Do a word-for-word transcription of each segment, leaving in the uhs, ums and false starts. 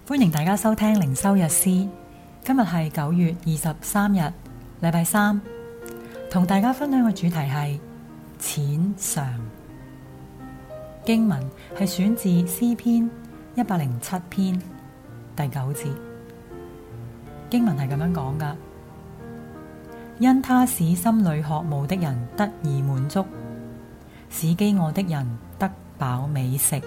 歡迎大家收聽靈修日詩。今日係九月二十三日，禮拜三，同大家分享嘅主題係淺嘗。經文係選自詩篇一百零七篇第九節。經文係咁樣講噶：因他使心裏渴慕的人得以滿足，使飢餓的人得飽美食。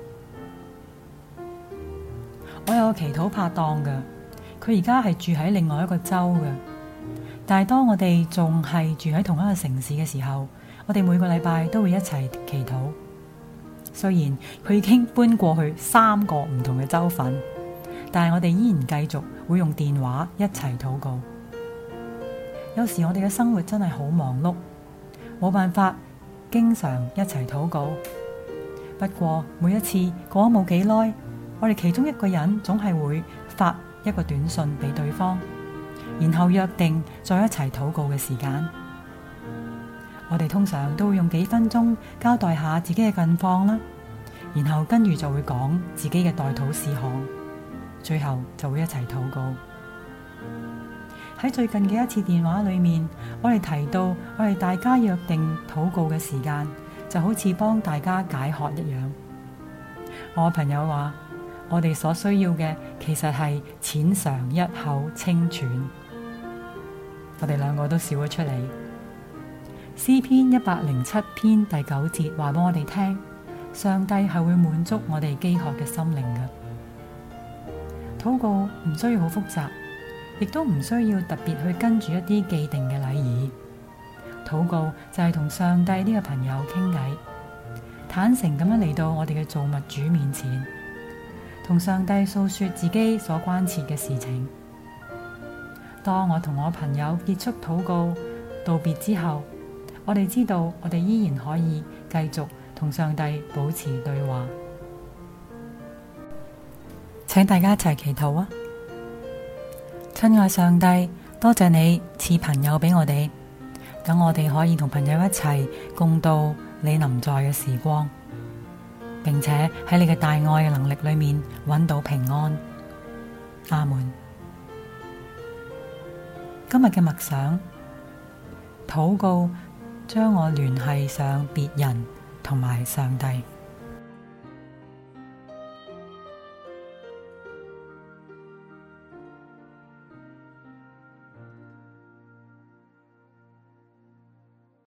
我有個祈禱拍檔嘅，佢而家係住喺另外一個州嘅，但係當我哋仲係住喺同一個城市嘅時候，我哋每個禮拜都會一齊祈禱。雖然佢已經搬過去三個唔同嘅州份，但係我哋依然繼續會用電話一齊禱告。有時我哋嘅生活真係好忙碌，冇辦法經常一齊禱告。不過每一次過咗冇幾耐，我哋其中一個人總係會發一個短信俾對方，然後約定再一齊禱告嘅時間。我哋通常都會用幾分鐘交代下自己嘅近況啦，然後跟住就會講自己嘅代禱事項，最後就會一齊禱告。喺最近嘅一次電話裏面，我哋提到我哋大家約定禱告嘅時間，就好似幫大家解渴一樣。我朋友話，我哋所需要嘅其實係淺嘗一口清泉。我哋兩個都笑咗出嚟。詩篇一百零七篇第九節話俾我哋聽，上帝係會滿足我哋飢渴嘅心靈嘅。禱告唔需要好複雜，亦都唔需要特別去跟住一啲既定嘅禮儀。禱告就係同上帝呢個朋友傾偈，坦誠咁樣嚟到我哋嘅造物主面前，同上帝訴說自己所關切嘅事情。當我同我朋友結束禱告道別之後，我哋知道我哋依然可以繼續同上帝保持對話。請大家一齊祈禱啊！親愛上帝，多謝你賜朋友俾我哋，等我哋可以同朋友一齊共度你臨在嘅時光，並且喺你嘅大愛嘅能力裏面揾到平安。阿門。今日嘅默想，禱告將我聯繫上別人同埋上帝。